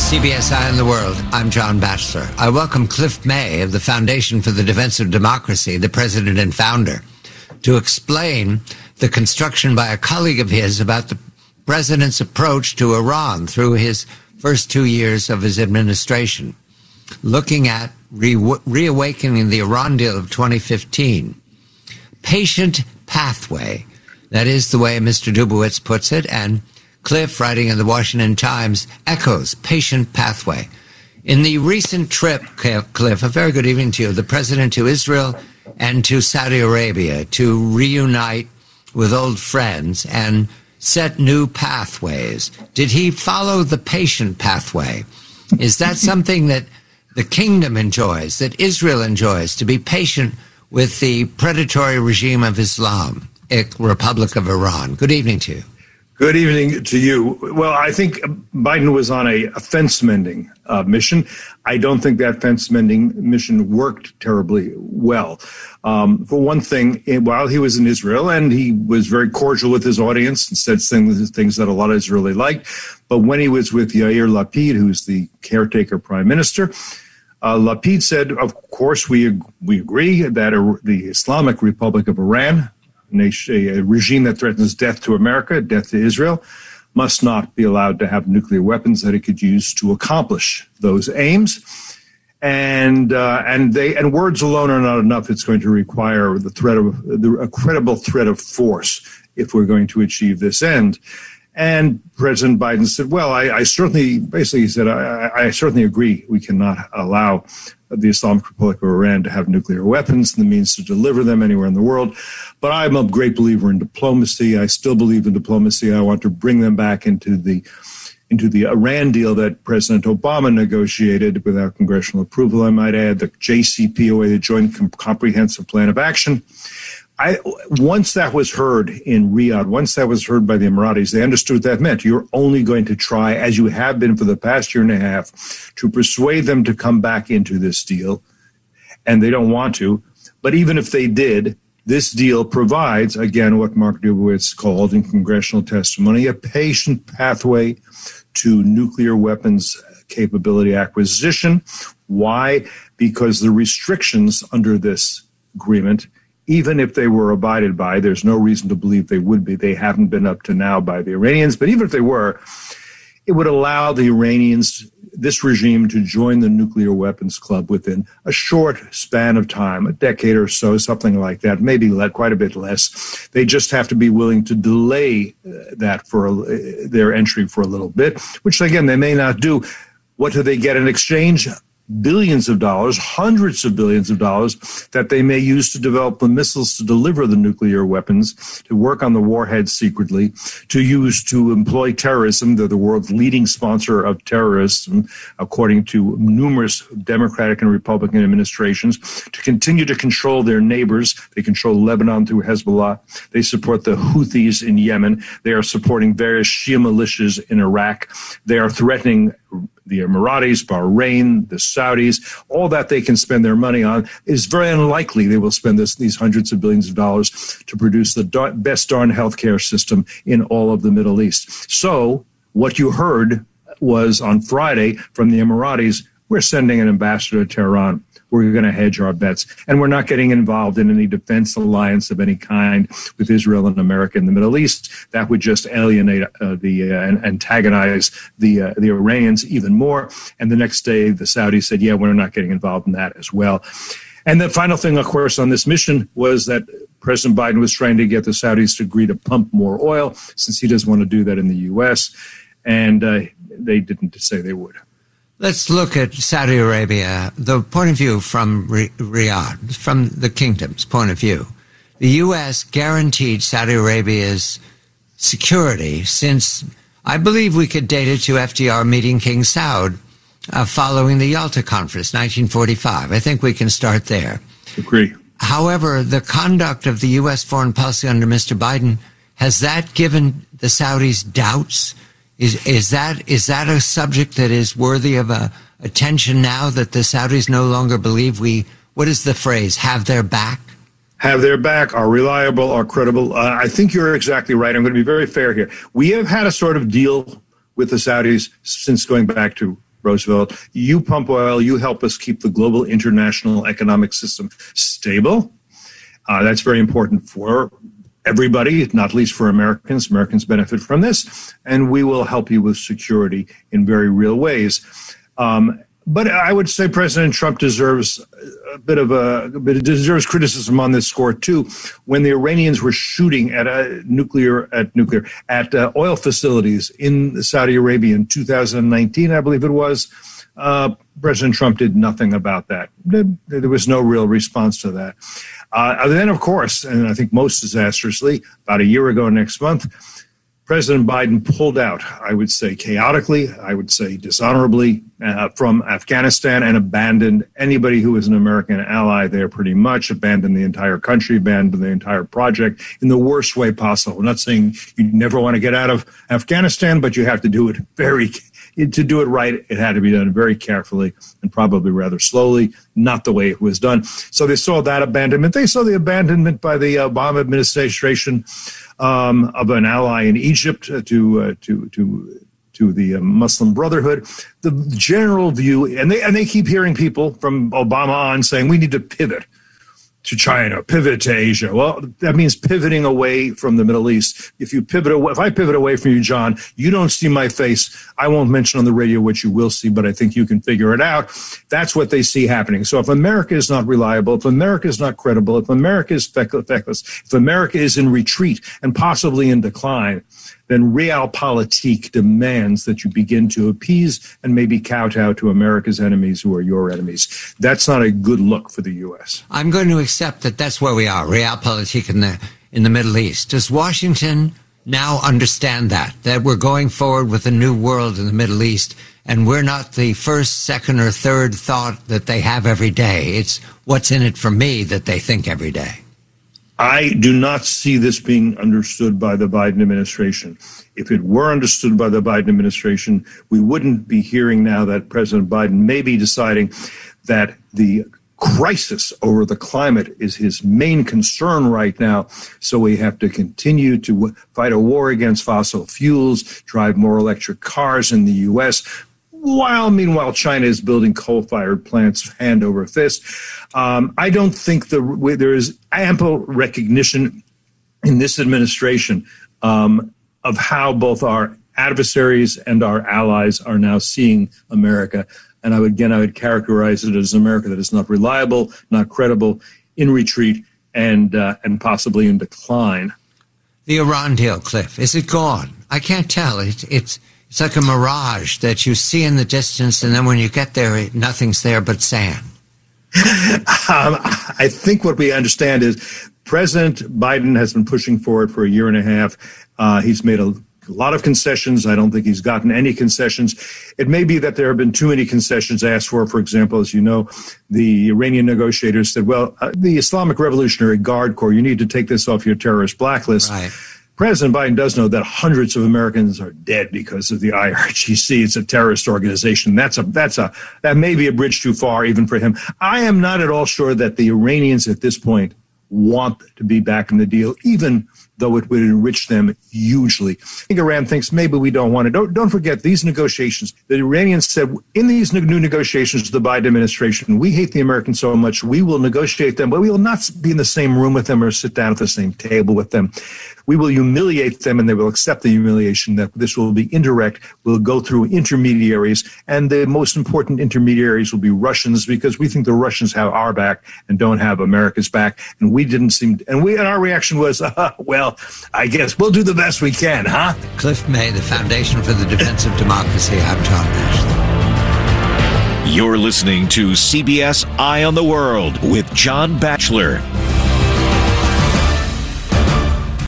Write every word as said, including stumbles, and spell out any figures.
C B S Eye on the World. I'm John Batchelor. I welcome Cliff May of the Foundation for the Defense of Democracy, the president and founder, to explain the construction by a colleague of his about the president's approach to Iran through his first two years of his administration, looking at re- reawakening the Iran deal of twenty fifteen. Patient pathway. That is the way Mister Dubowitz puts it, and Cliff, writing in the Washington Times, echoes patient pathway. In the recent trip, Cliff, a very good evening to you, the president to Israel and to Saudi Arabia to reunite with old friends and set new pathways. Did he follow the patient pathway? Is that something that the kingdom enjoys, that Israel enjoys, to be patient with the predatory regime of Islam, Republic of Iran? Good evening to you. Good evening to you. Well, I think Biden was on a, a fence mending uh, mission. I don't think that fence mending mission worked terribly well. Um, for one thing, while he was in Israel, and he was very cordial with his audience and said things, things that a lot of Israeli liked, but when he was with Yair Lapid, who's the caretaker prime minister, uh, Lapid said, of course, we we agree that a, the Islamic Republic of Iran, a regime that threatens death to America, death to Israel, must not be allowed to have nuclear weapons that it could use to accomplish those aims. And uh, and they and words alone are not enough. It's going to require the threat of the, a credible threat of force if we're going to achieve this end. And President Biden said, well, I, I certainly, basically he said, I, I certainly agree we cannot allow the Islamic Republic of Iran to have nuclear weapons and the means to deliver them anywhere in the world. But I'm a great believer in diplomacy. I still believe in diplomacy. I want to bring them back into the into the Iran deal that President Obama negotiated without congressional approval, I might add, the J C P O A, the Joint Comprehensive Plan of Action. I, once that was heard in Riyadh, once that was heard by the Emiratis, they understood what that meant. You're only going to try, as you have been for the past year and a half, to persuade them to come back into this deal, and they don't want to. But even if they did, this deal provides, again, what Mark Dubowitz called in congressional testimony, a patient pathway to nuclear weapons capability acquisition. Why? Because the restrictions under this agreement, even if they were abided by, there's no reason to believe they would be. They haven't been up to now by the Iranians. But even if they were, it would allow the Iranians, this regime, to join the nuclear weapons club within a short span of time, a decade or so, something like that, maybe quite a bit less. They just have to be willing to delay that for a, their entry for a little bit, which, again, they may not do. What do they get in exchange? Billions of dollars, hundreds of billions of dollars that they may use to develop the missiles to deliver the nuclear weapons, to work on the warheads secretly, to use to employ terrorism. They're the world's leading sponsor of terrorism, according to numerous Democratic and Republican administrations, to continue to control their neighbors. They control Lebanon through Hezbollah. They support the Houthis in Yemen. They are supporting various Shia militias in Iraq. They are threatening the Emiratis, Bahrain, the Saudis. All that they can spend their money on is very unlikely they will spend this, these hundreds of billions of dollars to produce the dar- best darn healthcare system in all of the Middle East. So what you heard was on Friday from the Emiratis, we're sending an ambassador to Tehran. We're going to hedge our bets. And we're not getting involved in any defense alliance of any kind with Israel and America in the Middle East. That would just alienate uh, the uh, and antagonize the uh, the Iranians even more. And the next day, the Saudis said, yeah, we're not getting involved in that as well. And the final thing, of course, on this mission was that President Biden was trying to get the Saudis to agree to pump more oil, since he doesn't want to do that in the U S. And uh, they didn't say they would. Let's look at Saudi Arabia, the point of view from Riyadh, from the kingdom's point of view. The U S guaranteed Saudi Arabia's security since, I believe we could date it to F D R meeting King Saud uh, following the Yalta Conference, nineteen forty-five. I think we can start there. Agree. However, the conduct of the U S foreign policy under Mister Biden, has that given the Saudis doubts? Is is that is that a subject that is worthy of a, attention now that the Saudis no longer believe we, what is the phrase, have their back? Have their back, are reliable, are credible. Uh, I think you're exactly right. I'm going to be very fair here. We have had a sort of deal with the Saudis since going back to Roosevelt. You pump oil, you help us keep the global international economic system stable. Uh, that's very important for everybody, not least for Americans. Americans benefit from this, and we will help you with security in very real ways. Um, but I would say President Trump deserves a bit of a, a bit deserves criticism on this score too. When the Iranians were shooting at a nuclear at nuclear at uh, oil facilities in Saudi Arabia in two thousand nineteen, I believe it was, uh, President Trump did nothing about that. There, there was no real response to that. Uh, then, of course, and I think most disastrously, about a year ago next month, President Biden pulled out, I would say chaotically, I would say dishonorably, uh, from Afghanistan and abandoned anybody who was an American ally there pretty much, abandoned the entire country, abandoned the entire project in the worst way possible. I'm not saying you never want to get out of Afghanistan, but you have to do it very To do it right, it had to be done very carefully and probably rather slowly, not the way it was done. So they saw that abandonment. They saw the abandonment by the Obama administration um, of an ally in Egypt uh, to uh, to to to the uh, Muslim Brotherhood. The general view, and they and they keep hearing people from Obama on saying we need to pivot to China, pivot to Asia. Well, that means pivoting away from the Middle East. If you pivot away, if I pivot away from you, John, you don't see my face. I won't mention on the radio what you will see, but I think you can figure it out. That's what they see happening. So if America is not reliable, if America is not credible, if America is feckless, if America is in retreat and possibly in decline, then realpolitik demands that you begin to appease and maybe kowtow to America's enemies who are your enemies. That's not a good look for the U S. I'm going to accept that that's where we are, realpolitik in the in the Middle East. Does Washington now understand that, that we're going forward with a new world in the Middle East, and we're not the first, second, or third thought that they have every day? It's what's in it for me that they think every day. I do not see this being understood by the Biden administration. If it were understood by the Biden administration, we wouldn't be hearing now that President Biden may be deciding that the crisis over the climate is his main concern right now. So we have to continue to fight a war against fossil fuels, drive more electric cars in the U S, while meanwhile China is building coal-fired plants hand over fist. Um, I don't think the, there is ample recognition in this administration um, of how both our adversaries and our allies are now seeing America. And I would, again, I would characterize it as America that is not reliable, not credible, in retreat, and uh, and possibly in decline. The Iran deal, Cliff, is it gone? I can't tell. It, it's it's like a mirage that you see in the distance, and then when you get there, nothing's there but sand. um, I think what we understand is President Biden has been pushing for it for a year and a half. Uh, he's made a A lot of concessions. I don't think he's gotten any concessions. It may be that there have been too many concessions asked for. For example, as you know, the Iranian negotiators said, well, uh, the Islamic Revolutionary Guard Corps, you need to take this off your terrorist blacklist. Right. President Biden does know that hundreds of Americans are dead because of the I R G C. It's a terrorist organization. That's a that's a that may be a bridge too far even for him. I am not at all sure that the Iranians at this point want to be back in the deal, even though it would enrich them hugely. I think Iran thinks maybe we don't want it. Don't, don't forget these negotiations. The Iranians said in these new negotiations with the Biden administration, we hate the Americans so much, we will negotiate them, but we will not be in the same room with them or sit down at the same table with them. We will humiliate them, and they will accept the humiliation. That this will be indirect. We'll go through intermediaries, and the most important intermediaries will be Russians, because we think the Russians have our back and don't have America's back. And we didn't seem, and we, and our reaction was, uh, well, I guess we'll do the best we can, huh? Cliff May, the Foundation for the Defense of Democracy. I'm John Batchelor. You're listening to C B S Eye on the World with John Batchelor.